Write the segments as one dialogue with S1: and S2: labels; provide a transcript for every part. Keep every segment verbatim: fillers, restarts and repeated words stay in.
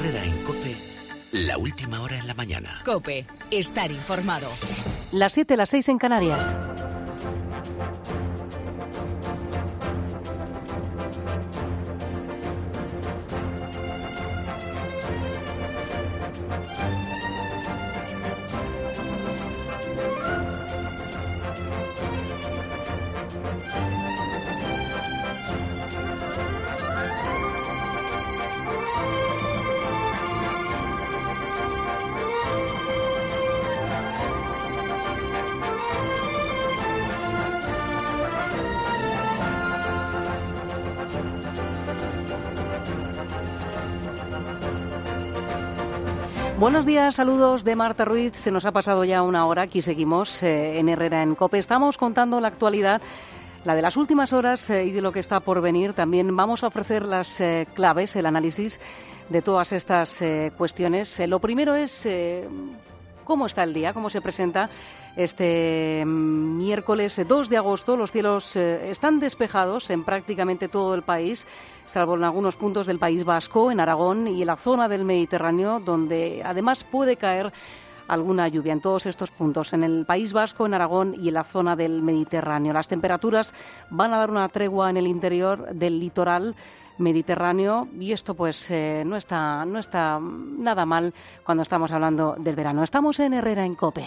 S1: Herrera en COPE, la última hora en la mañana.
S2: COPE, estar informado.
S3: Las siete, las seis en Canarias. Buenos días, saludos de Marta Ruiz. Se nos ha pasado ya una hora, aquí seguimos eh, en Herrera en COPE. Estamos contando la actualidad, la de las últimas horas eh, y de lo que está por venir. También vamos a ofrecer las eh, claves, el análisis de todas estas eh, cuestiones. Eh, lo primero es eh, cómo está el día, cómo se presenta este miércoles dos de agosto. Los cielos eh, están despejados en prácticamente todo el país, salvo en algunos puntos del País Vasco, en Aragón y en la zona del Mediterráneo, donde además puede caer alguna lluvia. En todos estos puntos, en el País Vasco, en Aragón y en la zona del Mediterráneo. Las temperaturas van a dar una tregua en el interior del litoral mediterráneo y esto pues eh, no está, no está nada mal cuando estamos hablando del verano. Estamos en Herrera en COPE.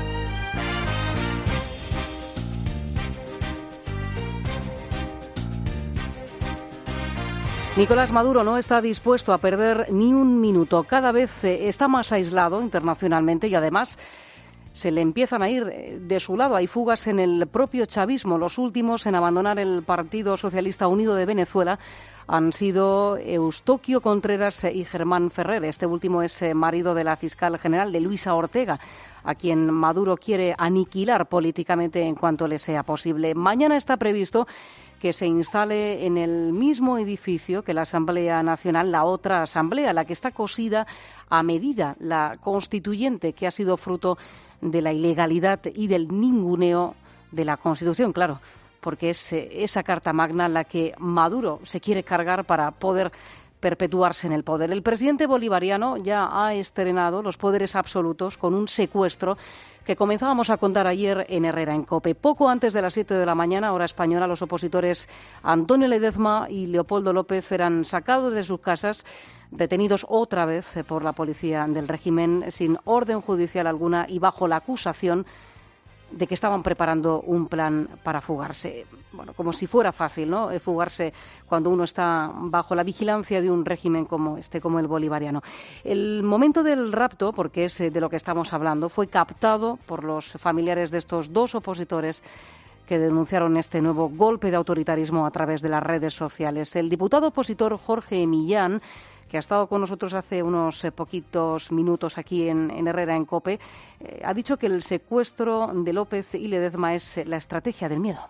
S3: Nicolás Maduro no está dispuesto a perder ni un minuto. Cada vez está más aislado internacionalmente y además se le empiezan a ir de su lado. Hay fugas en el propio chavismo. Los últimos en abandonar el Partido Socialista Unido de Venezuela han sido Eustoquio Contreras y Germán Ferrer. Este último es marido de la fiscal general, de Luisa Ortega, a quien Maduro quiere aniquilar políticamente en cuanto le sea posible. Mañana está previsto que se instale en el mismo edificio que la Asamblea Nacional, la otra asamblea, la que está cosida a medida, la constituyente, que ha sido fruto de la ilegalidad y del ninguneo de la Constitución, claro, porque es esa Carta Magna la que Maduro se quiere cargar para poder perpetuarse en el poder. El presidente bolivariano ya ha estrenado los poderes absolutos con un secuestro que comenzábamos a contar ayer en Herrera en COPE. Poco antes de las siete de la mañana, hora española, los opositores Antonio Ledezma y Leopoldo López eran sacados de sus casas, detenidos otra vez por la policía del régimen sin orden judicial alguna y bajo la acusación de que estaban preparando un plan para fugarse. Bueno, como si fuera fácil, ¿no?, fugarse cuando uno está bajo la vigilancia de un régimen como este, como el bolivariano. El momento del rapto, porque es de lo que estamos hablando, fue captado por los familiares de estos dos opositores que denunciaron este nuevo golpe de autoritarismo a través de las redes sociales. El diputado opositor Jorge Millán, que ha estado con nosotros hace unos eh, poquitos minutos aquí en, en Herrera en COPE, eh, ha dicho que el secuestro de López y Ledezma es la estrategia del miedo.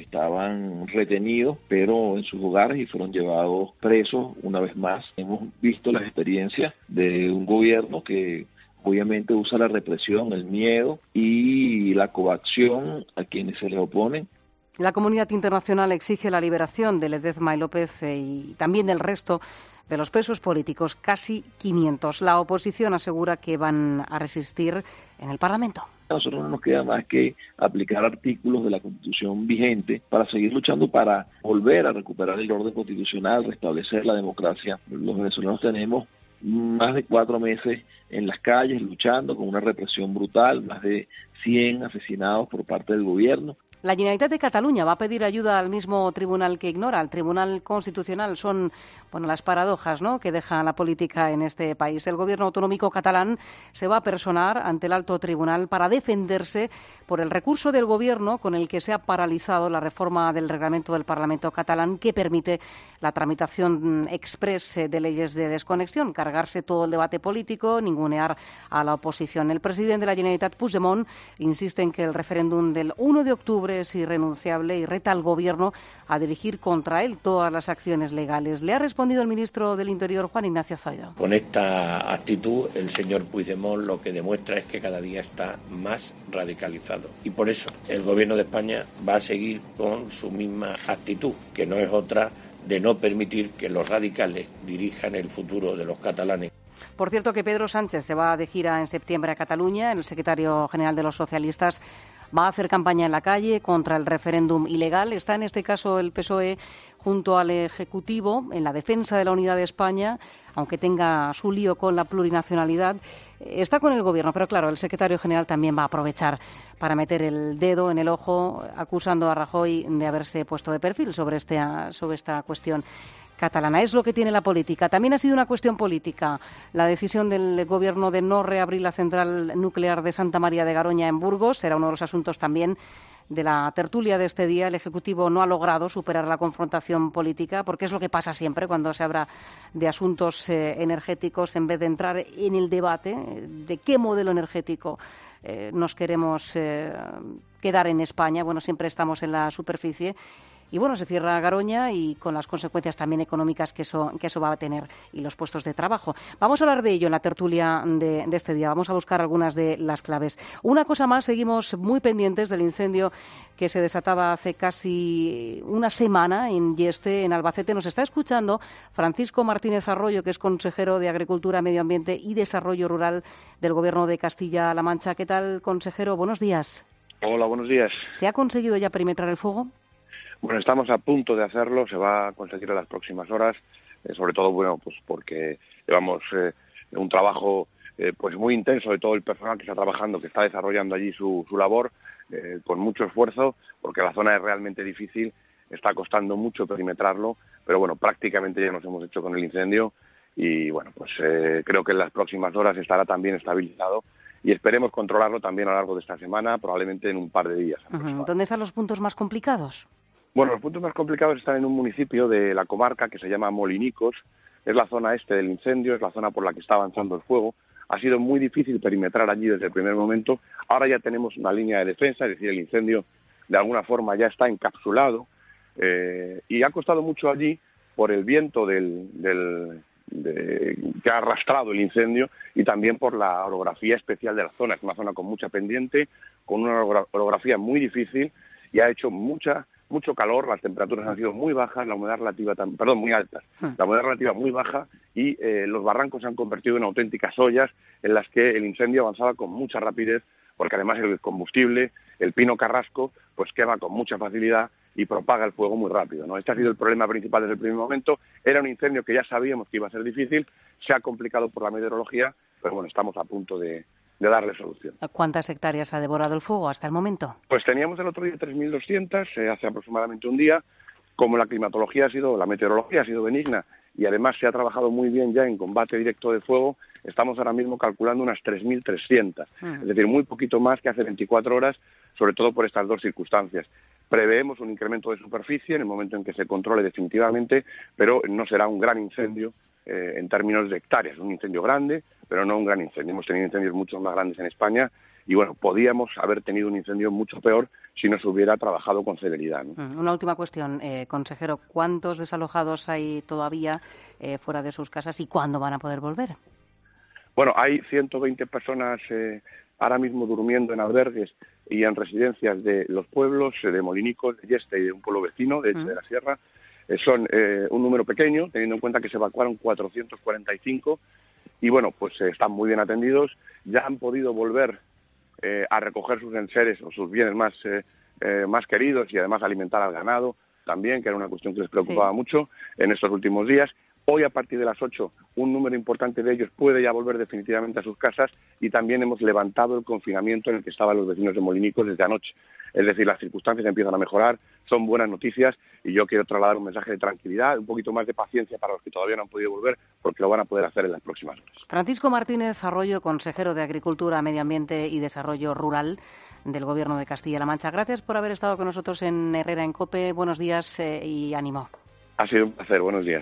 S4: Estaban retenidos, pero en sus hogares y fueron llevados presos una vez más. Hemos visto las experiencias de un gobierno que obviamente usa la represión, el miedo y la coacción a quienes se les oponen.
S3: La comunidad internacional exige la liberación de Ledezma y López eh, y también del resto de los presos políticos, casi quinientos. La oposición asegura que van a resistir en el Parlamento.
S4: A nosotros no nos queda más que aplicar artículos de la Constitución vigente para seguir luchando para volver a recuperar el orden constitucional, restablecer la democracia. Los venezolanos tenemos más de cuatro meses en las calles luchando con una represión brutal, más de cien asesinados por parte del gobierno.
S3: La Generalitat de Cataluña va a pedir ayuda al mismo tribunal que ignora, al Tribunal Constitucional. Son, bueno, las paradojas, ¿no?, que deja la política en este país. El gobierno autonómico catalán se va a personar ante el alto tribunal para defenderse por el recurso del gobierno con el que se ha paralizado la reforma del reglamento del Parlamento catalán que permite la tramitación exprés de leyes de desconexión, cargarse todo el debate político, ningunear a la oposición. El presidente de la Generalitat, Puigdemont, insiste en que el referéndum del uno de octubre es irrenunciable y reta al Gobierno a dirigir contra él todas las acciones legales. Le ha respondido el ministro del Interior, Juan Ignacio Zoido.
S5: Con esta actitud, el señor Puigdemont lo que demuestra es que cada día está más radicalizado. Y por eso el Gobierno de España va a seguir con su misma actitud, que no es otra de no permitir que los radicales dirijan el futuro de los catalanes.
S3: Por cierto que Pedro Sánchez se va de gira en septiembre a Cataluña. El secretario general de los socialistas va a hacer campaña en la calle contra el referéndum ilegal. Está en este caso el P S O E junto al Ejecutivo en la defensa de la unidad de España, aunque tenga su lío con la plurinacionalidad. Está con el Gobierno, pero claro, el secretario general también va a aprovechar para meter el dedo en el ojo, acusando a Rajoy de haberse puesto de perfil sobre, este, sobre esta cuestión catalana. Es lo que tiene la política. También ha sido una cuestión política la decisión del Gobierno de no reabrir la central nuclear de Santa María de Garoña en Burgos. Será uno de los asuntos también de la tertulia de este día. El Ejecutivo no ha logrado superar la confrontación política, porque es lo que pasa siempre cuando se habla de asuntos eh, energéticos, en vez de entrar en el debate de qué modelo energético eh, nos queremos eh, quedar en España. Bueno, siempre estamos en la superficie. Y bueno, se cierra Garoña y con las consecuencias también económicas que eso, que eso va a tener y los puestos de trabajo. Vamos a hablar de ello en la tertulia de, de este día. Vamos a buscar algunas de las claves. Una cosa más, seguimos muy pendientes del incendio que se desataba hace casi una semana en Yeste, en Albacete. Nos está escuchando Francisco Martínez Arroyo, que es consejero de Agricultura, Medio Ambiente y Desarrollo Rural del Gobierno de Castilla-La Mancha. ¿Qué tal, consejero? Buenos días.
S6: Hola, buenos días.
S3: ¿Se ha conseguido ya perimetrar el fuego?
S6: Bueno, estamos a punto de hacerlo, se va a conseguir en las próximas horas, eh, sobre todo, bueno, pues porque llevamos eh, un trabajo eh, pues muy intenso de todo el personal que está trabajando, que está desarrollando allí su, su labor, eh, con mucho esfuerzo, porque la zona es realmente difícil, está costando mucho perimetrarlo, pero bueno, prácticamente ya nos hemos hecho con el incendio y bueno, pues eh, creo que en las próximas horas estará también estabilizado y esperemos controlarlo también a lo largo de esta semana, probablemente en un par de días.
S3: Uh-huh. ¿Dónde están los puntos más complicados?
S6: Bueno, los puntos más complicados están en un municipio de la comarca que se llama Molinicos. Es la zona este del incendio, es la zona por la que está avanzando el fuego. Ha sido muy difícil perimetrar allí desde el primer momento. Ahora ya tenemos una línea de defensa, es decir, el incendio de alguna forma ya está encapsulado. Eh, y ha costado mucho allí por el viento del, del, de, que ha arrastrado el incendio y también por la orografía especial de la zona. Es una zona con mucha pendiente, con una orografía muy difícil y ha hecho mucha... mucho calor, las temperaturas han sido muy bajas, la humedad relativa, perdón, muy altas, la humedad relativa muy baja y eh, los barrancos se han convertido en auténticas ollas en las que el incendio avanzaba con mucha rapidez, porque además el combustible, el pino carrasco, pues quema con mucha facilidad y propaga el fuego muy rápido, ¿no? Este ha sido el problema principal desde el primer momento. Era un incendio que ya sabíamos que iba a ser difícil, se ha complicado por la meteorología, pero bueno, estamos a punto de... de darle solución.
S3: ¿Cuántas hectáreas ha devorado el fuego hasta el momento?
S6: Pues teníamos el otro día tres mil doscientas, eh, hace aproximadamente un día. Como la climatología ha sido, la meteorología ha sido benigna y además se ha trabajado muy bien ya en combate directo de fuego, estamos ahora mismo calculando unas tres mil trescientas, uh-huh. Es decir, muy poquito más que hace veinticuatro horas, sobre todo por estas dos circunstancias. Preveemos un incremento de superficie en el momento en que se controle definitivamente, pero no será un gran incendio eh, en términos de hectáreas, un incendio grande, pero no un gran incendio. Hemos tenido incendios mucho más grandes en España y, bueno, podíamos haber tenido un incendio mucho peor si no se hubiera trabajado con celeridad, ¿no?
S3: Una última cuestión, eh, consejero. ¿Cuántos desalojados hay todavía eh, fuera de sus casas y cuándo van a poder volver?
S6: Bueno, hay ciento veinte personas eh, ahora mismo durmiendo en albergues y en residencias de los pueblos, eh, de Molinicos, de Yeste y de un pueblo vecino, de, uh-huh. de la Sierra. Eh, son eh, un número pequeño, teniendo en cuenta que se evacuaron cuatrocientos cuarenta y cinco. Y bueno, pues eh, están muy bien atendidos, ya han podido volver eh, a recoger sus enseres o sus bienes más, eh, eh, más queridos y además alimentar al ganado también, que era una cuestión que les preocupaba sí. mucho en estos últimos días. Hoy, a partir de las ocho, un número importante de ellos puede ya volver definitivamente a sus casas y también hemos levantado el confinamiento en el que estaban los vecinos de Molinicos desde anoche. Es decir, las circunstancias empiezan a mejorar, son buenas noticias y yo quiero trasladar un mensaje de tranquilidad, un poquito más de paciencia para los que todavía no han podido volver, porque lo van a poder hacer en las próximas horas.
S3: Francisco Martínez Arroyo, consejero de Agricultura, Medio Ambiente y Desarrollo Rural del Gobierno de Castilla-La Mancha. Gracias por haber estado con nosotros en Herrera en COPE. Buenos días eh, y ánimo.
S6: Ha sido un placer. Buenos días.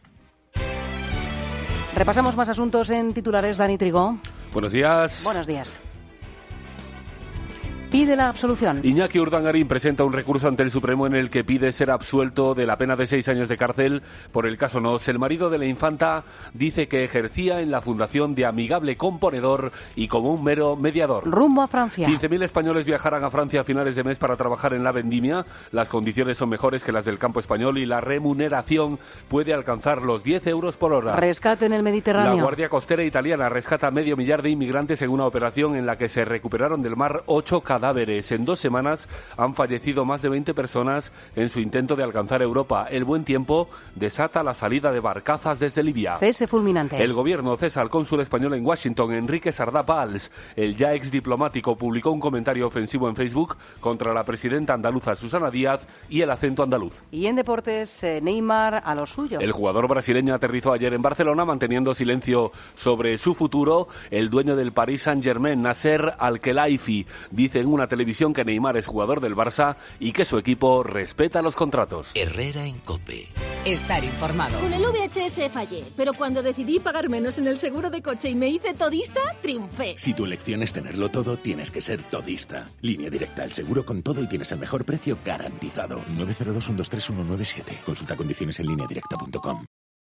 S3: Repasamos más asuntos en titulares. Dani Trigó.
S7: Buenos días.
S3: Buenos días. pide la absolución.
S7: Iñaki Urdangarín presenta un recurso ante el Supremo en el que pide ser absuelto de la pena de seis años de cárcel por el caso Nos. El marido de la infanta dice que ejercía en la fundación de amigable componedor y como un mero mediador.
S3: Rumbo a Francia.
S7: quince mil españoles viajarán a Francia a finales de mes para trabajar en la vendimia. Las condiciones son mejores que las del campo español y la remuneración puede alcanzar los diez euros por hora.
S3: Rescate en el Mediterráneo.
S7: La Guardia Costera italiana rescata a medio millar de inmigrantes en una operación en la que se recuperaron del mar ocho cadáveres. En dos semanas han fallecido más de veinte personas en su intento de alcanzar Europa. El buen tiempo desata la salida de barcazas desde Libia.
S3: Cese fulminante.
S7: El gobierno cesa al cónsul español en Washington, Enrique Sardá Pals. El ya ex diplomático publicó un comentario ofensivo en Facebook contra la presidenta andaluza Susana Díaz y el acento andaluz.
S3: Y en deportes, eh, Neymar a lo suyo.
S7: El jugador brasileño aterrizó ayer en Barcelona manteniendo silencio sobre su futuro. El dueño del Paris Saint-Germain, Nasser Al-Khelaifi, dice en una televisión que Neymar es jugador del Barça y que su equipo respeta los contratos.
S1: Herrera en COPE.
S2: Estar informado.
S8: Con el V H S fallé, pero cuando decidí pagar menos en el seguro de coche y me hice todista, triunfé.
S9: Si tu elección es tenerlo todo, tienes que ser todista. Línea Directa, el seguro con todo y tienes el mejor precio garantizado. nueve cero dos, uno dos tres, uno nueve siete. Consulta condiciones en línea directa punto com.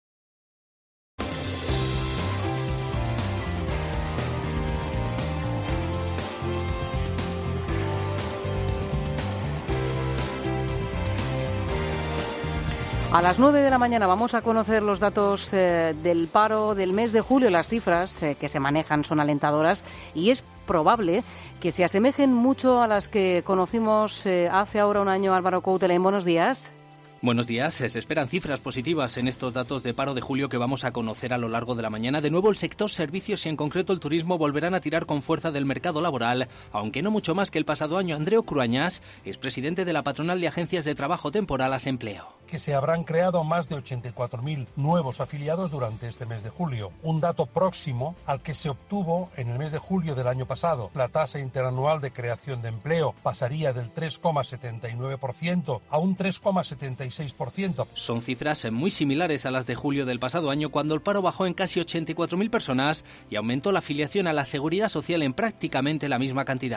S3: A las nueve de la mañana vamos a conocer los datos eh, del paro del mes de julio. Las cifras eh, que se manejan son alentadoras y es probable que se asemejen mucho a las que conocimos eh, hace ahora un año. Álvaro Coutelén, buenos días.
S10: Buenos días. Se esperan cifras positivas en estos datos de paro de julio que vamos a conocer a lo largo de la mañana. De nuevo, el sector servicios y en concreto el turismo volverán a tirar con fuerza del mercado laboral, aunque no mucho más que el pasado año. Andreu Cruañas es presidente de la patronal de agencias de trabajo temporal Asempleo.
S11: Que se habrán creado más de ochenta y cuatro mil nuevos afiliados durante este mes de julio, un dato próximo al que se obtuvo en el mes de julio del año pasado. La tasa interanual de creación de empleo pasaría del tres coma setenta y nueve por ciento a un tres coma setenta y seis por ciento.
S10: Son cifras muy similares a las de julio del pasado año, cuando el paro bajó en casi ochenta y cuatro mil personas y aumentó la afiliación a la Seguridad Social en prácticamente la misma cantidad.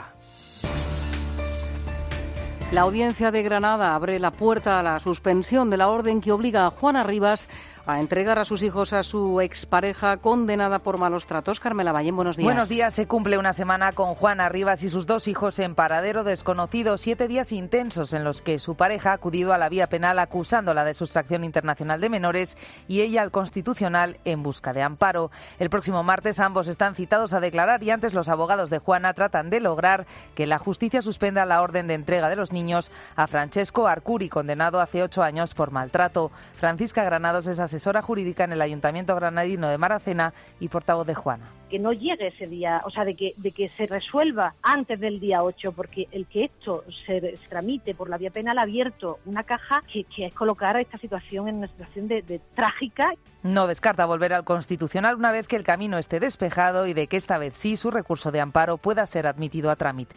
S3: La Audiencia de Granada abre la puerta a la suspensión de la orden que obliga a Juana Rivas a entregar a sus hijos a su expareja condenada por malos tratos. Carmela Ballén, buenos días.
S12: Buenos días. Se cumple una semana con Juana Rivas y sus dos hijos en paradero desconocido. Siete días intensos en los que su pareja ha acudido a la vía penal acusándola de sustracción internacional de menores y ella al Constitucional en busca de amparo. El próximo martes ambos están citados a declarar y antes los abogados de Juana tratan de lograr que la justicia suspenda la orden de entrega de los niños a Francesco Arcuri, condenado hace ocho años por maltrato. Francisca Granados es asesora jurídica en el Ayuntamiento granadino de Maracena y portavoz de Juana.
S13: Que no llegue ese día, o sea, de que, de que se resuelva antes del día ocho, porque el que esto se, se tramite por la vía penal ha abierto una caja que, que es colocar a esta situación en una situación de, de trágica.
S12: No descarta volver al Constitucional una vez que el camino esté despejado y de que esta vez sí su recurso de amparo pueda ser admitido a trámite.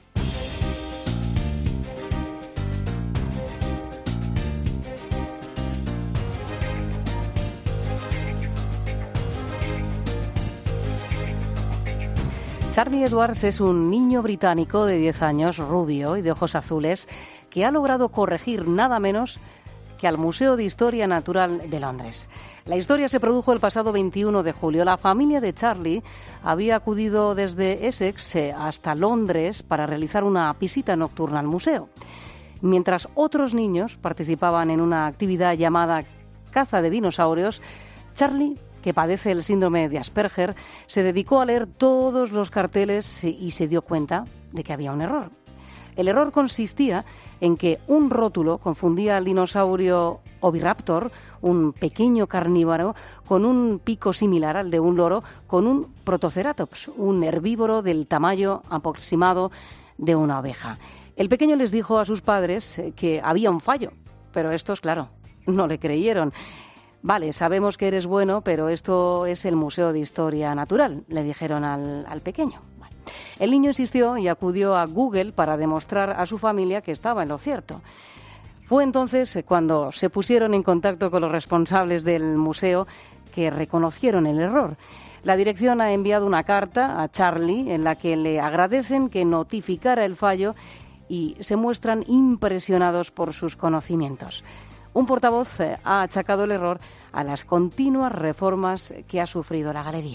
S3: Charlie Edwards es un niño británico de diez años, rubio y de ojos azules, que ha logrado corregir nada menos que al Museo de Historia Natural de Londres. La historia se produjo el pasado veintiuno de julio. La familia de Charlie había acudido desde Essex hasta Londres para realizar una visita nocturna al museo. Mientras otros niños participaban en una actividad llamada caza de dinosaurios, Charlie, que padece el síndrome de Asperger, se dedicó a leer todos los carteles y se dio cuenta de que había un error. El error consistía en que un rótulo confundía al dinosaurio Oviraptor, un pequeño carnívoro con un pico similar al de un loro, con un Protoceratops, un herbívoro del tamaño aproximado de una oveja. El pequeño les dijo a sus padres que había un fallo, pero estos, claro, no le creyeron. Vale, sabemos que eres bueno, pero esto es el Museo de Historia Natural, le dijeron al, al pequeño. Bueno, el niño insistió y acudió a Google para demostrar a su familia que estaba en lo cierto. Fue entonces cuando se pusieron en contacto con los responsables del museo que reconocieron el error. La dirección ha enviado una carta a Charlie en la que le agradecen que notificara el fallo y se muestran impresionados por sus conocimientos. Un portavoz ha achacado el error a las continuas reformas que ha sufrido la galería.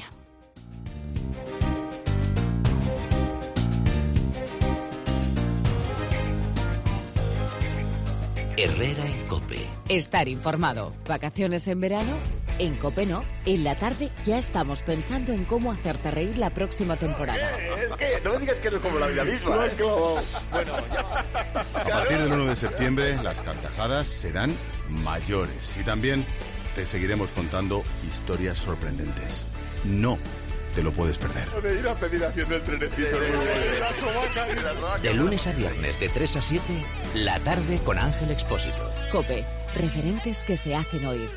S1: Herrera en COPE.
S2: Estar informado. ¿Vacaciones en verano? En COPE no. En la tarde ya estamos pensando en cómo hacerte reír la próxima temporada.
S14: Es que no me digas que no es como la vida misma. ¿eh? Bueno,
S15: ya... A partir del uno de septiembre las carcajadas serán mayores y también te seguiremos contando historias sorprendentes. No te lo puedes perder.
S14: De ir a pedir haciendo el trenecito.
S1: De lunes a viernes de tres a siete, la tarde con Ángel Expósito.
S2: COPE. Referentes que se hacen oír.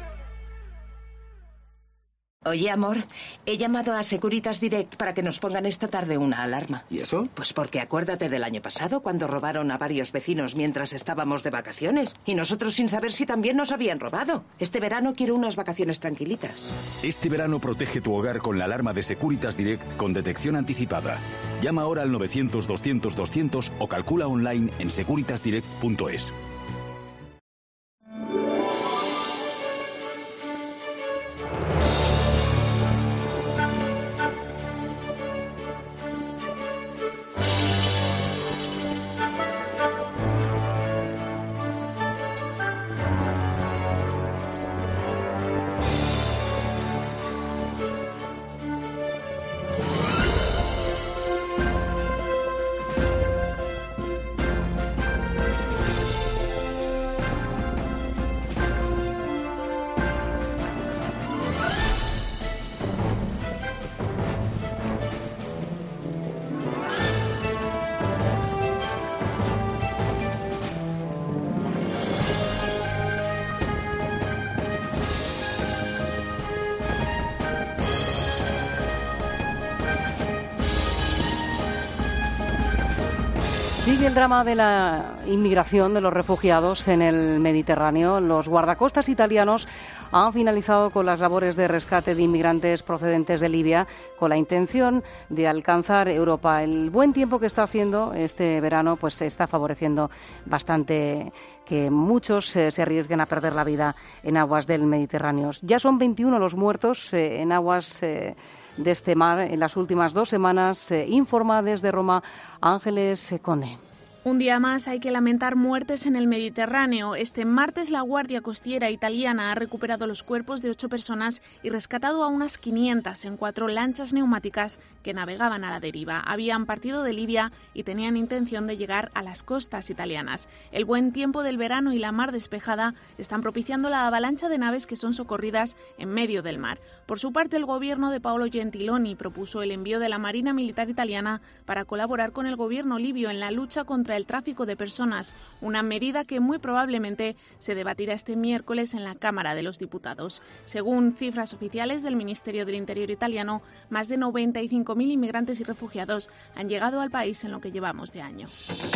S16: Oye, amor, he llamado a Securitas Direct para que nos pongan esta tarde una alarma.
S14: ¿Y eso?
S16: Pues porque acuérdate del año pasado, cuando robaron a varios vecinos mientras estábamos de vacaciones. Y nosotros sin saber si también nos habían robado. Este verano quiero unas vacaciones tranquilitas.
S17: Este verano protege tu hogar con la alarma de Securitas Direct con detección anticipada. Llama ahora al novecientos doscientos doscientos o calcula online en securitas direct punto es.
S3: Sigue el drama de la inmigración de los refugiados en el Mediterráneo. Los guardacostas italianos han finalizado con las labores de rescate de inmigrantes procedentes de Libia con la intención de alcanzar Europa. El buen tiempo que está haciendo este verano pues está favoreciendo bastante que muchos eh, se arriesguen a perder la vida en aguas del Mediterráneo. Ya son veintiuno los muertos eh, en aguas eh, de este mar en las últimas dos semanas, eh, informa desde Roma Ángeles Conde.
S18: Un día más hay que lamentar muertes en el Mediterráneo. Este martes la Guardia Costiera italiana ha recuperado los cuerpos de ocho personas y rescatado a unas quinientas en cuatro lanchas neumáticas que navegaban a la deriva. Habían partido de Libia y tenían intención de llegar a las costas italianas. El buen tiempo del verano y la mar despejada están propiciando la avalancha de naves que son socorridas en medio del mar. Por su parte, el gobierno de Paolo Gentiloni propuso el envío de la Marina Militar italiana para colaborar con el gobierno libio en la lucha contra el tráfico de personas, una medida que muy probablemente se debatirá este miércoles en la Cámara de los Diputados. Según cifras oficiales del Ministerio del Interior italiano, más de noventa y cinco mil inmigrantes y refugiados han llegado al país en lo que llevamos de año.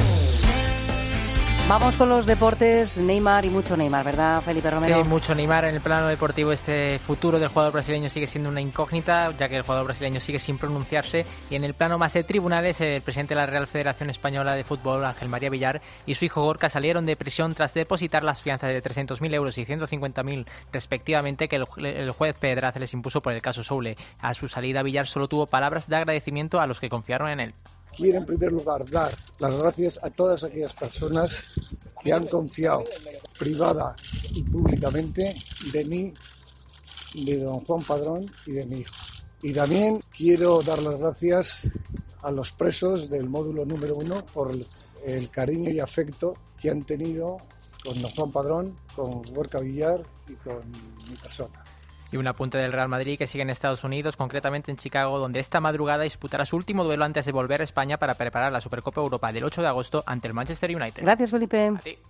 S3: Vamos con los deportes, Neymar y mucho Neymar, ¿verdad, Felipe Romero?
S19: Sí, mucho Neymar. En el plano deportivo este futuro del jugador brasileño sigue siendo una incógnita, ya que el jugador brasileño sigue sin pronunciarse. Y en el plano más de tribunales, el presidente de la Real Federación Española de Fútbol, Ángel María Villar, y su hijo Gorka salieron de prisión tras depositar las fianzas de trescientos mil euros y ciento cincuenta mil respectivamente que el, el juez Pedraz les impuso por el caso Soule. A su salida, Villar solo tuvo palabras de agradecimiento a los que confiaron en él.
S20: Quiero en primer lugar dar las gracias a todas aquellas personas que han confiado privada y públicamente de mí, de don Juan Padrón y de mi hijo. Y también quiero dar las gracias a los presos del módulo número uno por el, el cariño y afecto que han tenido con don Juan Padrón, con Gorka Villar y con mi persona.
S19: Y un apunte del Real Madrid que sigue en Estados Unidos, concretamente en Chicago, donde esta madrugada disputará su último duelo antes de volver a España para preparar la Supercopa Europa del ocho de agosto ante el Manchester United.
S3: Gracias, Felipe.
S19: A ti.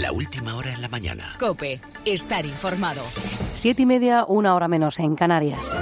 S1: La última hora en la mañana.
S2: COPE. Estar informado.
S3: Siete y media, una hora menos en Canarias.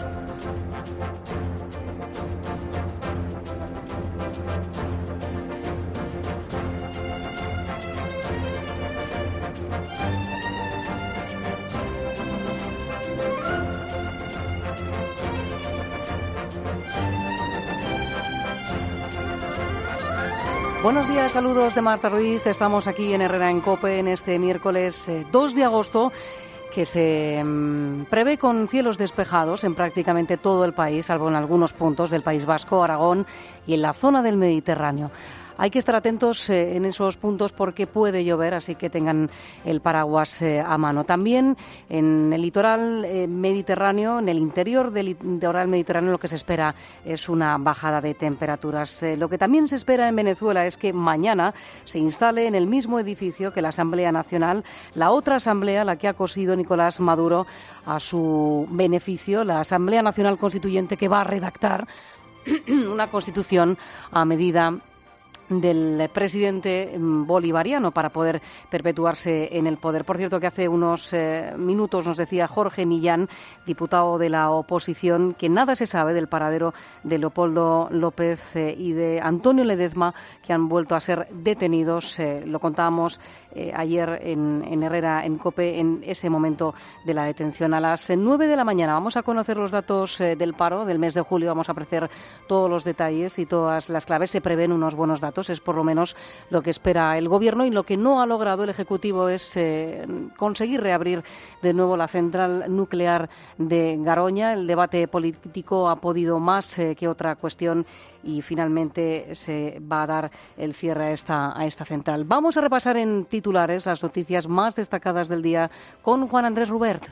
S3: Buenos días, saludos de Marta Ruiz. Estamos aquí en Herrera en COPE en este miércoles eh, dos de agosto, que se mmm, prevé con cielos despejados en prácticamente todo el país, salvo en algunos puntos del País Vasco, Aragón y en la zona del Mediterráneo. Hay que estar atentos eh, en esos puntos porque puede llover, así que tengan el paraguas eh, a mano. También en el litoral eh, mediterráneo, en el interior del litoral mediterráneo, lo que se espera es una bajada de temperaturas. Eh, lo que también se espera en Venezuela es que mañana se instale en el mismo edificio que la Asamblea Nacional, la otra asamblea, la que ha cosido Nicolás Maduro a su beneficio, la Asamblea Nacional Constituyente, que va a redactar una constitución a medida del presidente bolivariano para poder perpetuarse en el poder. Por cierto, que hace unos eh, minutos nos decía Jorge Millán, diputado de la oposición, que nada se sabe del paradero de Leopoldo López eh, y de Antonio Ledezma, que han vuelto a ser detenidos. Eh, lo contábamos eh, ayer en, en Herrera, en COPE, en ese momento de la detención. A las nueve de la mañana vamos a conocer los datos eh, del paro del mes de julio. Vamos a ofrecer todos los detalles y todas las claves. Se prevén unos buenos datos. Es por lo menos lo que espera el Gobierno, y lo que no ha logrado el Ejecutivo es eh, conseguir reabrir de nuevo la central nuclear de Garoña. El debate político ha podido más eh, que otra cuestión y finalmente se va a dar el cierre a esta, a esta central. Vamos a repasar en titulares las noticias más destacadas del día con Juan Andrés Rubert.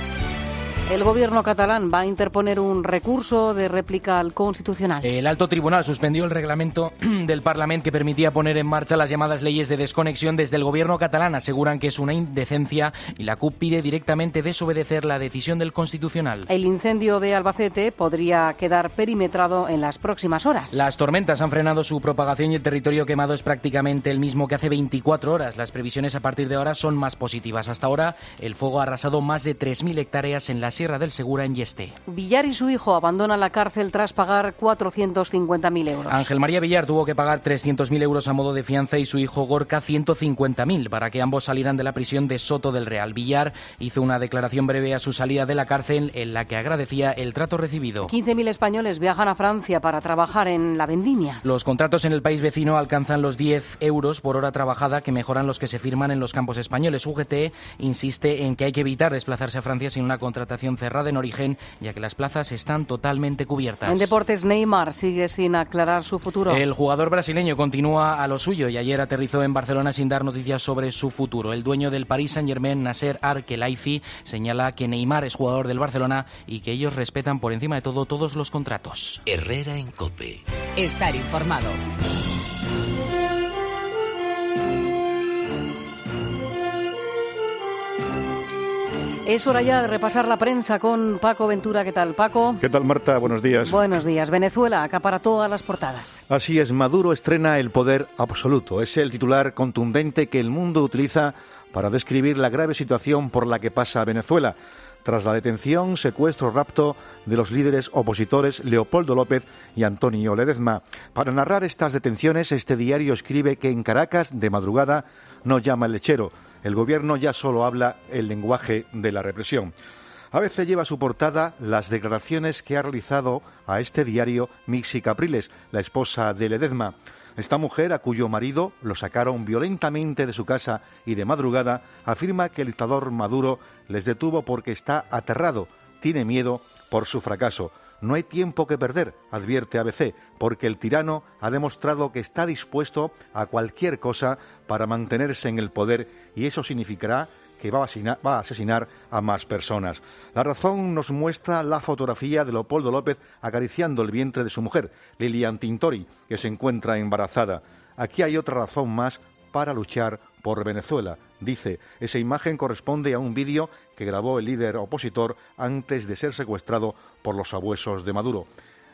S3: El Gobierno catalán va a interponer un recurso de réplica al Constitucional.
S21: El Alto Tribunal suspendió el reglamento del Parlamento que permitía poner en marcha las llamadas leyes de desconexión. Desde el Gobierno catalán aseguran que es una indecencia y la C U P pide directamente desobedecer la decisión del Constitucional.
S3: El incendio de Albacete podría quedar perimetrado en las próximas horas.
S21: Las tormentas han frenado su propagación y el territorio quemado es prácticamente el mismo que hace veinticuatro horas. Las previsiones a partir de ahora son más positivas. Hasta ahora el fuego ha arrasado más de tres mil hectáreas en las Sierra del Segura, en Yeste.
S3: Villar y su hijo abandonan la cárcel tras pagar cuatrocientos cincuenta mil euros.
S21: Ángel María Villar tuvo que pagar trescientos mil euros a modo de fianza y su hijo Gorka ciento cincuenta mil para que ambos salieran de la prisión de Soto del Real. Villar hizo una declaración breve a su salida de la cárcel en la que agradecía el trato recibido.
S3: quince mil españoles viajan a Francia para trabajar en la vendimia.
S21: Los contratos en el país vecino alcanzan los diez euros por hora trabajada, que mejoran los que se firman en los campos españoles. U G T insiste en que hay que evitar desplazarse a Francia sin una contratación cerrada en origen, ya que las plazas están totalmente cubiertas.
S3: En deportes, Neymar sigue sin aclarar su futuro.
S21: El jugador brasileño continúa a lo suyo y ayer aterrizó en Barcelona sin dar noticias sobre su futuro. El dueño del Paris Saint-Germain, Nasser Al-Khelaifi, señala que Neymar es jugador del Barcelona y que ellos respetan por encima de todo todos los contratos.
S1: Herrera en COPE.
S2: Estar informado.
S3: Es hora ya de repasar la prensa con Paco Ventura. ¿Qué tal, Paco?
S22: ¿Qué tal, Marta? Buenos días.
S3: Buenos días. Venezuela acapara todas las portadas.
S22: Así es, Maduro estrena el poder absoluto. Es el titular contundente que el mundo utiliza para describir la grave situación por la que pasa Venezuela. Tras la detención, secuestro, rapto de los líderes opositores Leopoldo López y Antonio Ledezma. Para narrar estas detenciones, este diario escribe que en Caracas, de madrugada, no llama el lechero. El gobierno ya solo habla el lenguaje de la represión. A veces lleva a su portada las declaraciones que ha realizado a este diario Mixi Capriles, la esposa de Ledezma. Esta mujer, a cuyo marido lo sacaron violentamente de su casa y de madrugada, afirma que el dictador Maduro les detuvo porque está aterrado, tiene miedo por su fracaso. No hay tiempo que perder, advierte A B C, porque el tirano ha demostrado que está dispuesto a cualquier cosa para mantenerse en el poder y eso significará que va a, asesinar, va a asesinar a más personas. La Razón nos muestra la fotografía de Leopoldo López acariciando el vientre de su mujer, Lilian Tintori, que se encuentra embarazada. Aquí hay otra razón más para luchar por Venezuela. Dice, esa imagen corresponde a un vídeo que grabó el líder opositor antes de ser secuestrado por los abuesos de Maduro.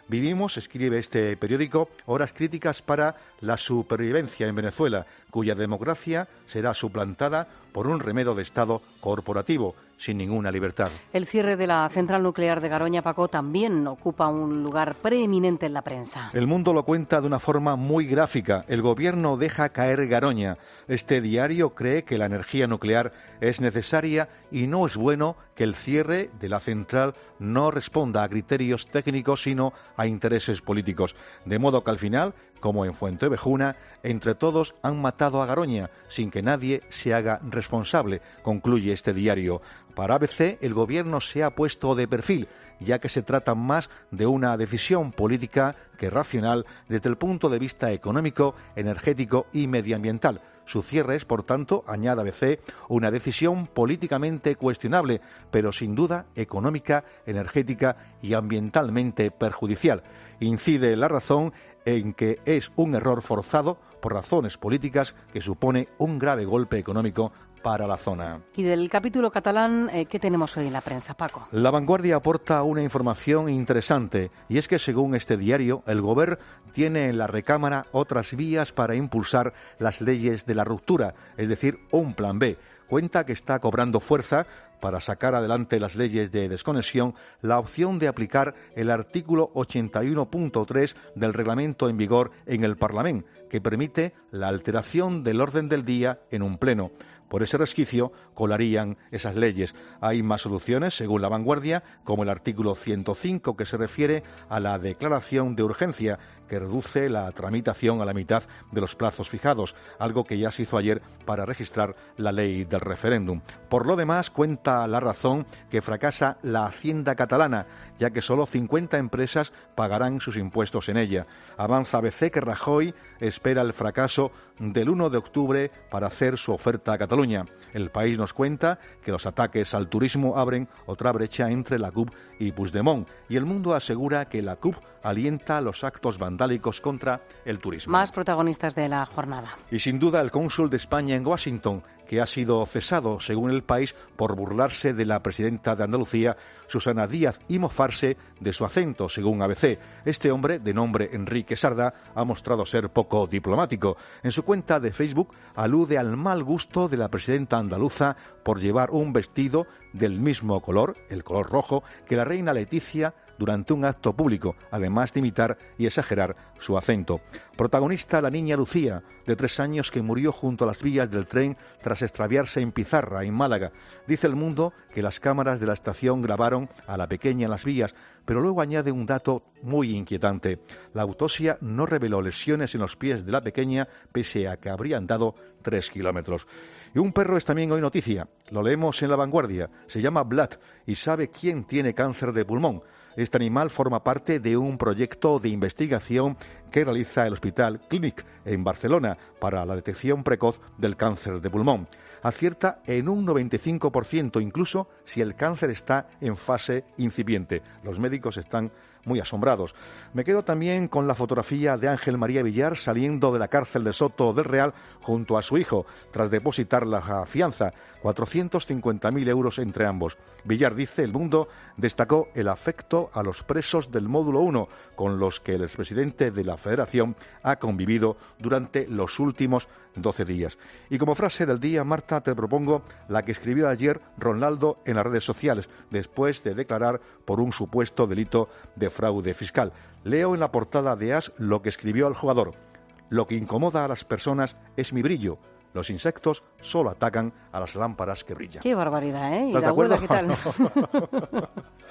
S22: Vivimos, escribe este periódico, horas críticas para la supervivencia en Venezuela, cuya democracia será suplantada por un remedio de Estado corporativo, sin ninguna libertad.
S3: El cierre de la central nuclear de Garoña, Paco, también ocupa un lugar preeminente en la prensa.
S22: El Mundo lo cuenta de una forma muy gráfica. El gobierno deja caer Garoña. Este diario cree que la energía nuclear es necesaria y no es bueno que el cierre de la central no responda a criterios técnicos, sino a intereses políticos. De modo que al final, como en Fuentevejuna, entre todos han matado a Garoña, sin que nadie se haga responsable, concluye este diario. Para A B C, el gobierno se ha puesto de perfil, ya que se trata más de una decisión política que racional desde el punto de vista económico, energético y medioambiental. Su cierre es, por tanto, añade A B C, una decisión políticamente cuestionable, pero sin duda económica, energética y ambientalmente perjudicial. Incide La Razón en que es un error forzado por razones políticas que supone un grave golpe económico para la zona.
S3: Y del capítulo catalán, eh, ¿qué tenemos hoy en la prensa, Paco?
S22: La Vanguardia aporta una información interesante, y es que según este diario, el Govern tiene en la recámara otras vías para impulsar las leyes de la ruptura, es decir, un plan B. Cuenta que está cobrando fuerza para sacar adelante las leyes de desconexión la opción de aplicar el artículo ochenta y uno punto tres del reglamento en vigor en el Parlamento, que permite la alteración del orden del día en un pleno. Por ese resquicio colarían esas leyes. Hay más soluciones, según La Vanguardia, como el artículo ciento cinco, que se refiere a la declaración de urgencia, que reduce la tramitación a la mitad de los plazos fijados, algo que ya se hizo ayer para registrar la ley del referéndum. Por lo demás, cuenta La Razón que fracasa la Hacienda catalana, ya que solo cincuenta empresas pagarán sus impuestos en ella. Avanza A B C que Rajoy espera el fracaso del uno de octubre para hacer su oferta a Cataluña. El País nos cuenta que los ataques al turismo abren otra brecha entre la C U P y Puigdemont, y El Mundo asegura que la C U P alienta los actos vandálicos contra el turismo.
S3: Más protagonistas de la jornada.
S22: Y sin duda el cónsul de España en Washington, que ha sido cesado, según El País, por burlarse de la presidenta de Andalucía, Susana Díaz, y mofarse de su acento, según A B C. Este hombre, de nombre Enrique Sarda, ha mostrado ser poco diplomático. En su cuenta de Facebook alude al mal gusto de la presidenta andaluza por llevar un vestido del mismo color, el color rojo, que la reina Leticia durante un acto público, además de imitar y exagerar su acento. Protagonista la niña Lucía, de tres años, que murió junto a las vías del tren tras extraviarse en Pizarra, en Málaga. Dice El Mundo que las cámaras de la estación grabaron a la pequeña en las vías, pero luego añade un dato muy inquietante. La autopsia no reveló lesiones en los pies de la pequeña, pese a que habrían dado tres kilómetros. Y un perro es también hoy noticia. Lo leemos en La Vanguardia. Se llama Vlad y sabe quién tiene cáncer de pulmón. Este animal forma parte de un proyecto de investigación que realiza el Hospital Clínic en Barcelona para la detección precoz del cáncer de pulmón. Acierta en un noventa y cinco por ciento, incluso si el cáncer está en fase incipiente. Los médicos están muy asombrados. Me quedo también con la fotografía de Ángel María Villar saliendo de la cárcel de Soto del Real junto a su hijo, tras depositar la fianza, cuatrocientos cincuenta mil euros entre ambos. Villar, dice El Mundo, destacó el afecto a los presos del módulo uno, con los que el expresidente de la Federación ha convivido durante los últimos doce días. Y como frase del día, Marta, te propongo la que escribió ayer Ronaldo en las redes sociales, después de declarar por un supuesto delito de fraude fiscal. Leo en la portada de As lo que escribió el jugador. Lo que incomoda a las personas es mi brillo. Los insectos solo atacan a las lámparas que brillan.
S3: Qué barbaridad, ¿eh? ¿Y
S22: ¿Estás
S3: la
S22: de acuerdo?
S3: abuela qué tal?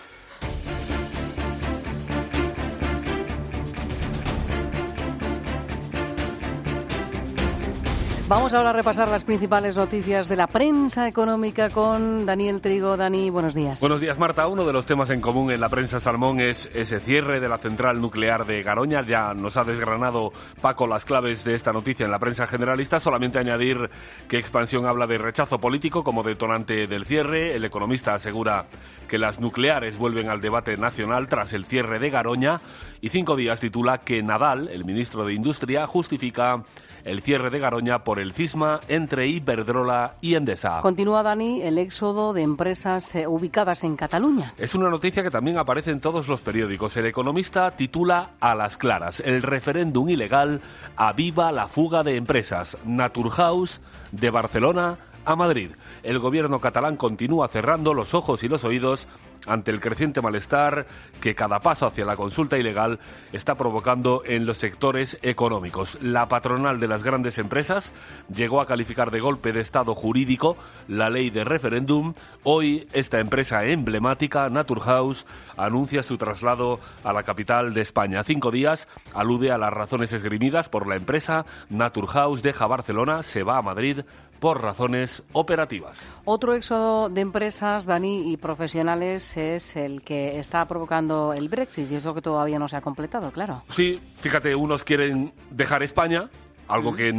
S3: Vamos ahora a repasar las principales noticias de la prensa económica con Daniel Trigo. Dani, buenos días.
S7: Buenos días, Marta. Uno de los temas en común en la prensa salmón es ese cierre de la central nuclear de Garoña. Ya nos ha desgranado Paco las claves de esta noticia en la prensa generalista. Solamente añadir que Expansión habla de rechazo político como detonante del cierre. El Economista asegura que las nucleares vuelven al debate nacional tras el cierre de Garoña. Y Cinco Días titula que Nadal, el ministro de Industria, justifica el cierre de Garoña por el cisma entre Iberdrola y Endesa.
S3: Continúa, Dani, el éxodo de empresas eh, ubicadas en Cataluña.
S7: Es una noticia que también aparece en todos los periódicos. El Economista titula a las claras: el referéndum ilegal aviva la fuga de empresas. Naturhaus de Barcelona a Madrid. El gobierno catalán continúa cerrando los ojos y los oídos ante el creciente malestar que cada paso hacia la consulta ilegal está provocando en los sectores económicos. La patronal de las grandes empresas llegó a calificar de golpe de estado jurídico la ley de referéndum. Hoy esta empresa emblemática, Naturhaus, anuncia su traslado a la capital de España. Cinco días, alude a las razones esgrimidas por la empresa. Naturhaus deja Barcelona, se va a Madrid por razones operativas.
S3: Otro éxodo de empresas, Dani, y profesionales es el que está provocando el Brexit, y es lo que todavía no se ha completado, claro.
S7: Sí, fíjate, unos quieren dejar España, algo que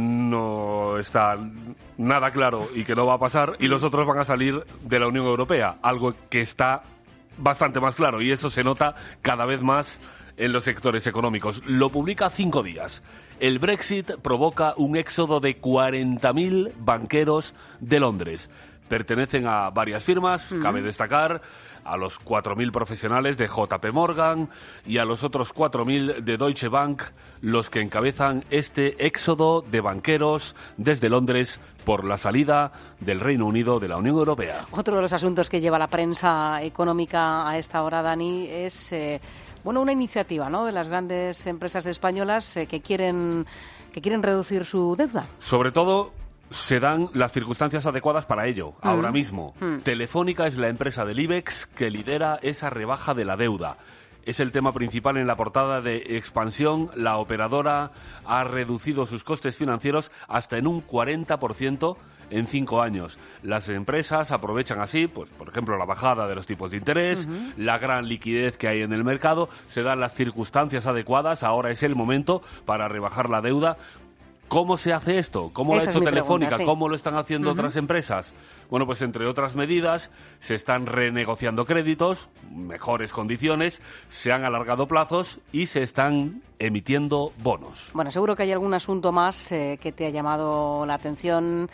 S7: no está nada claro y que no va a pasar, y los otros van a salir de la Unión Europea, algo que está bastante más claro, y eso se nota cada vez más en los sectores económicos. Lo publica Cinco Días. El Brexit provoca un éxodo de cuarenta mil banqueros de Londres. Pertenecen a varias firmas, uh-huh. Cabe destacar a los cuatro mil profesionales de J P Morgan y a los otros cuatro mil de Deutsche Bank, los que encabezan este éxodo de banqueros desde Londres por la salida del Reino Unido de la Unión Europea.
S3: Otro de los asuntos que lleva la prensa económica a esta hora, Dani, es eh, bueno, una iniciativa, ¿no?, de las grandes empresas españolas eh, que quieren que quieren reducir su deuda.
S7: Sobre todo se dan las circunstancias adecuadas para ello. Mm. Ahora mismo, mm. Telefónica es la empresa del IBEX que lidera esa rebaja de la deuda. Es el tema principal en la portada de Expansión. La operadora ha reducido sus costes financieros hasta en un cuarenta por ciento en cinco años. Las empresas aprovechan así, pues, por ejemplo, la bajada de los tipos de interés, uh-huh. la gran liquidez que hay en el mercado, se dan las circunstancias adecuadas, ahora es el momento para rebajar la deuda. ¿Cómo se hace esto? ¿Cómo Esa lo ha hecho Telefónica? Pregunta, sí. ¿Cómo lo están haciendo uh-huh. otras empresas? Bueno, pues entre otras medidas, se están renegociando créditos, mejores condiciones, se han alargado plazos y se están emitiendo bonos.
S3: Bueno, seguro que hay algún asunto más eh, que te ha llamado la atención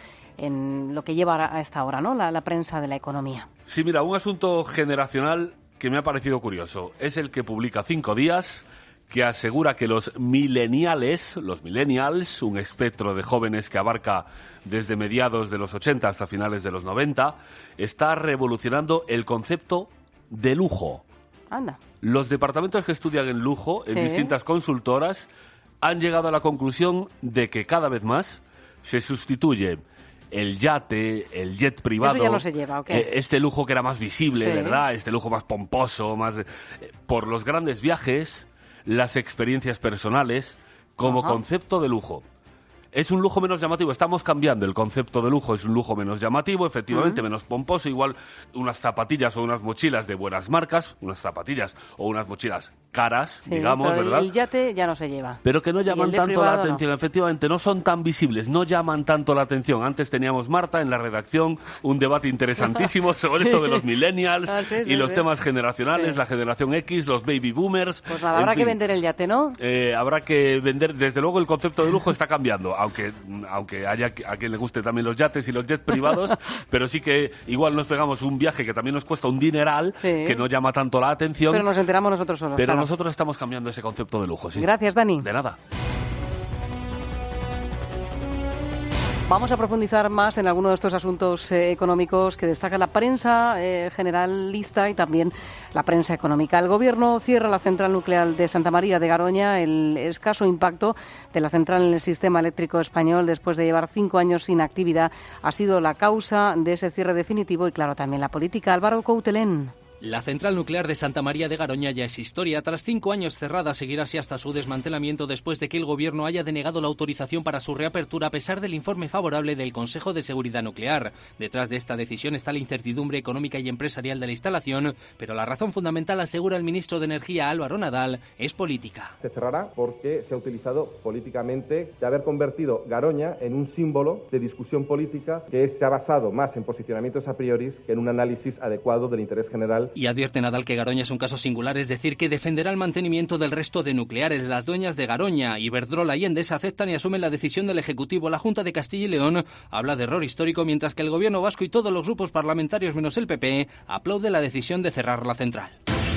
S3: en lo que lleva a esta hora, ¿no?, la, la prensa de la economía.
S7: Sí, mira, un asunto generacional que me ha parecido curioso es el que publica Cinco Días, que asegura que los millennials, los millennials, un espectro de jóvenes que abarca desde mediados de los ochenta hasta finales de los noventa, está revolucionando el concepto de lujo.
S3: Anda.
S7: Los departamentos que estudian en lujo en sí. distintas consultoras han llegado a la conclusión de que cada vez más se sustituye el yate, el jet privado.
S3: Eso ya no se lleva, ¿o qué?
S7: Este lujo que era más visible, sí. ¿verdad? Este lujo más pomposo, más eh, por los grandes viajes, las experiencias personales como Ajá. concepto de lujo. Es un lujo menos llamativo, estamos cambiando el concepto de lujo, es un lujo menos llamativo, efectivamente, uh-huh. menos pomposo, igual unas zapatillas o unas mochilas de buenas marcas, unas zapatillas o unas mochilas caras,
S3: sí,
S7: digamos,
S3: pero
S7: ¿verdad?
S3: El yate ya no se lleva.
S7: Pero que no llaman tanto
S3: privado,
S7: la atención,
S3: no.
S7: efectivamente, no son tan visibles, no llaman tanto la atención. Antes teníamos, Marta, en la redacción un debate interesantísimo sobre sí. esto de los millennials ah, sí, sí, y los sí. temas generacionales, sí. la generación X, los baby boomers.
S3: Pues nada, habrá fin, que vender el yate, ¿no?
S7: Eh, habrá que vender, desde luego el concepto de lujo está cambiando, aunque... aunque haya a quien le guste también los yates y los jets privados, pero sí que igual nos pegamos un viaje que también nos cuesta un dineral, sí. que no llama tanto la atención.
S3: Pero nos enteramos nosotros solos.
S7: Pero
S3: claro.
S7: nosotros estamos cambiando ese concepto de lujo, sí.
S3: Gracias, Dani.
S7: De nada.
S3: Vamos a profundizar más en alguno de estos asuntos eh, económicos que destaca la prensa eh, generalista y también la prensa económica. El Gobierno cierra la central nuclear de Santa María de Garoña. El escaso impacto de la central en el sistema eléctrico español después de llevar cinco años sin actividad ha sido la causa de ese cierre definitivo y, claro, también la política. Álvaro Coutelén.
S10: La central nuclear de Santa María de Garoña ya es historia. Tras cinco años cerrada, seguirá así hasta su desmantelamiento después de que el Gobierno haya denegado la autorización para su reapertura a pesar del informe favorable del Consejo de Seguridad Nuclear. Detrás de esta decisión está la incertidumbre económica y empresarial de la instalación, pero la razón fundamental, asegura el ministro de Energía Álvaro Nadal, es política.
S4: Se cerrará porque se ha utilizado políticamente de haber convertido Garoña en un símbolo de discusión política que se ha basado más en posicionamientos a priori que en un análisis adecuado del interés general
S10: Y advierte Nadal que Garoña es un caso singular, es decir, que defenderá el mantenimiento del resto de nucleares. Las dueñas de Garoña, Iberdrola y Endesa aceptan y asumen la decisión del Ejecutivo. La Junta de Castilla y León habla de error histórico, mientras que el Gobierno vasco y todos los grupos parlamentarios menos el P P aplaude la decisión de cerrar la central.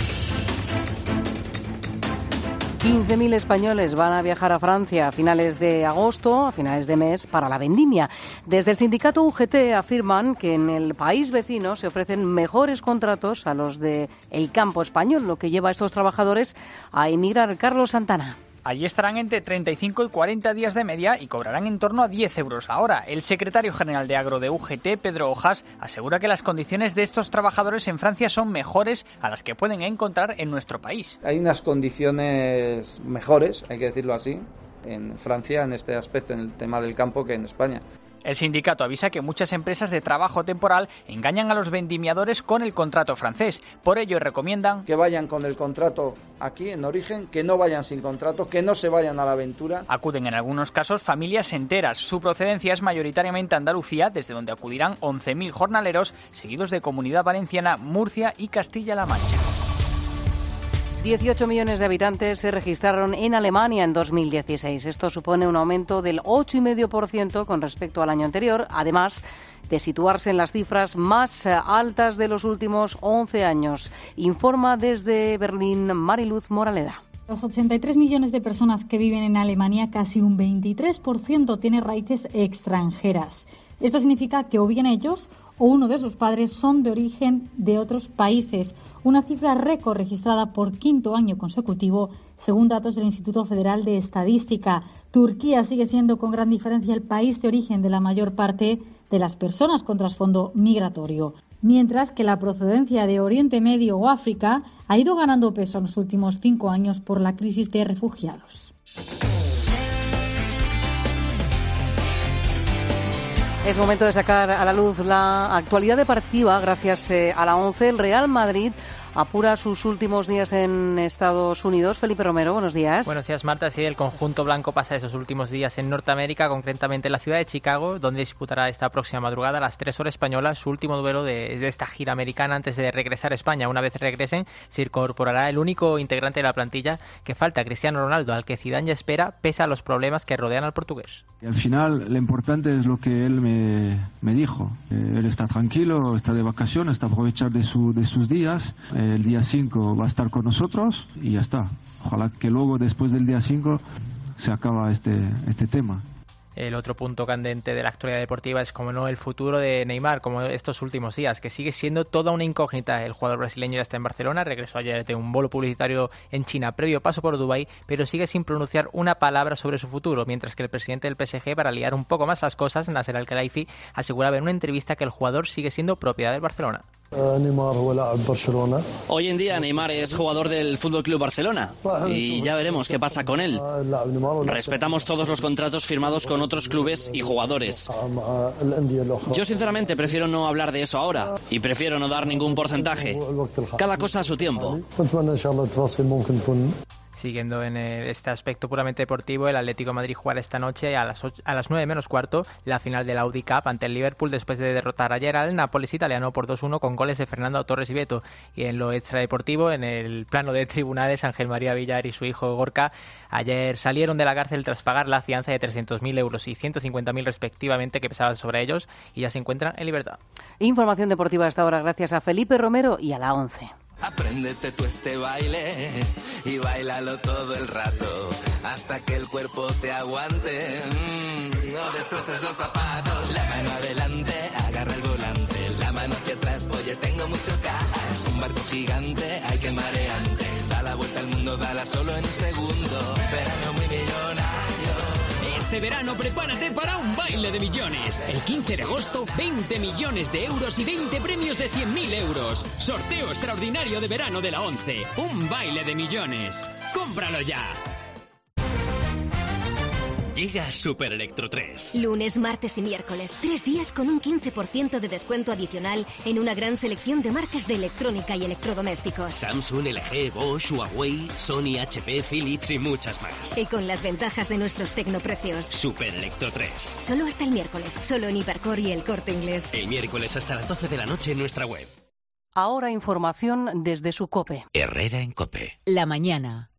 S3: quince mil españoles van a viajar a Francia a finales de agosto, a finales de mes, para la vendimia. Desde el sindicato U G T afirman que en el país vecino se ofrecen mejores contratos a los del campo español, lo que lleva a estos trabajadores a emigrar. Carlos Santana.
S5: Allí estarán entre treinta y cinco y cuarenta días de media y cobrarán en torno a diez euros la hora. El secretario general de Agro de U G T, Pedro Hojas, asegura que las condiciones de estos trabajadores en Francia son mejores a las que pueden encontrar en nuestro país.
S6: Hay unas condiciones mejores, hay que decirlo así, en Francia en este aspecto, en el tema del campo, que en España.
S5: El sindicato avisa que muchas empresas de trabajo temporal engañan a los vendimiadores con el contrato francés. Por ello recomiendan
S6: que vayan con el contrato aquí en origen, que no vayan sin contrato, que no se vayan a la aventura.
S5: Acuden en algunos casos familias enteras. Su procedencia es mayoritariamente Andalucía, desde donde acudirán once mil jornaleros, seguidos de Comunidad Valenciana, Murcia y Castilla-La Mancha.
S3: dieciocho millones de habitantes se registraron en Alemania en dos mil dieciséis. Esto supone un aumento del ocho coma cinco por ciento con respecto al año anterior, además de situarse en las cifras más altas de los últimos once años. Informa desde Berlín Mariluz Moraleda.
S23: Los ochenta y tres millones de personas que viven en Alemania, casi un veintitrés por ciento tiene raíces extranjeras. Esto significa que o bien ellos o uno de sus padres son de origen de otros países, una cifra récord registrada por quinto año consecutivo, según datos del Instituto Federal de Estadística. Turquía sigue siendo con gran diferencia el país de origen de la mayor parte de las personas con trasfondo migratorio, mientras que la procedencia de Oriente Medio o África ha ido ganando peso en los últimos cinco años por la crisis de refugiados.
S3: Es momento de sacar a la luz la actualidad deportiva. Gracias eh, a la ONCE, el Real Madrid apura sus últimos días en Estados Unidos. Felipe Romero, buenos días.
S19: Buenos días, Marta. Sí, el conjunto blanco pasa esos últimos días en Norteamérica, concretamente en la ciudad de Chicago, donde disputará esta próxima madrugada a las tres horas españolas su último duelo de, de esta gira americana antes de regresar a España. Una vez regresen, se incorporará el único integrante de la plantilla que falta, Cristiano Ronaldo, al que Zidane ya espera, pese a los problemas que rodean al portugués.
S24: Y al final, lo importante es lo que él me, me dijo. Eh, él está tranquilo, está de vacaciones, está aprovechar de, su, de sus días. El día cinco va a estar con nosotros y ya está. Ojalá que luego, después del día cinco, se acaba este, este tema.
S19: El otro punto candente de la actualidad deportiva es, como no, el futuro de Neymar, como estos últimos días, que sigue siendo toda una incógnita. El jugador brasileño ya está en Barcelona, regresó ayer de un vuelo publicitario en China, previo paso por Dubái, pero sigue sin pronunciar una palabra sobre su futuro, mientras que el presidente del P S G, para liar un poco más las cosas, Nasser Al-Khelaifi, aseguraba en una entrevista que el jugador sigue siendo propiedad del Barcelona.
S25: Hoy en día Neymar es jugador del F C Barcelona y ya veremos qué pasa con él. Respetamos todos los contratos firmados con otros clubes y jugadores. Yo sinceramente prefiero no hablar de eso ahora y prefiero no dar ningún porcentaje. Cada cosa a su tiempo.
S19: Siguiendo en este aspecto puramente deportivo, el Atlético de Madrid jugará esta noche a las, ocho, a las nueve menos cuarto la final de la Audi Cup ante el Liverpool, después de derrotar ayer al Nápoles italiano por dos uno con goles de Fernando Torres y Beto. Y en lo extradeportivo, en el plano de tribunales, Ángel María Villar y su hijo Gorka ayer salieron de la cárcel tras pagar la fianza de trescientos mil euros y ciento cincuenta mil respectivamente que pesaban sobre ellos, y ya se encuentran en libertad.
S3: Información deportiva hasta ahora gracias a Felipe Romero y a la ONCE.
S26: Apréndete tú este baile y bailalo todo el rato hasta que el cuerpo te aguante. Mm, no destroces los zapatos. La mano adelante, agarra el volante. La mano hacia atrás, oye, tengo mucho gas. Es un barco gigante, hay que mareante. Da la vuelta al mundo, dala solo en un segundo. Verano muy millonario.
S27: Este verano prepárate para un baile de millones. El quince de agosto, veinte millones de euros y veinte premios de cien mil euros. Sorteo extraordinario de verano de la ONCE. Un baile de millones. ¡Cómpralo ya!
S1: Llega Super Electro tres.
S28: Lunes, martes y miércoles. Tres días con un quince por ciento de descuento adicional en una gran selección de marcas de electrónica y electrodomésticos.
S1: Samsung, L G, Bosch, Huawei, Sony, H P, Philips y muchas más.
S28: Y con las ventajas de nuestros tecnoprecios.
S1: Super Electro tres.
S28: Solo hasta el miércoles. Solo en Hipercor y El Corte Inglés.
S1: El miércoles hasta las doce de la noche en nuestra web.
S3: Ahora información desde su COPE.
S1: Herrera en COPE.
S2: La mañana.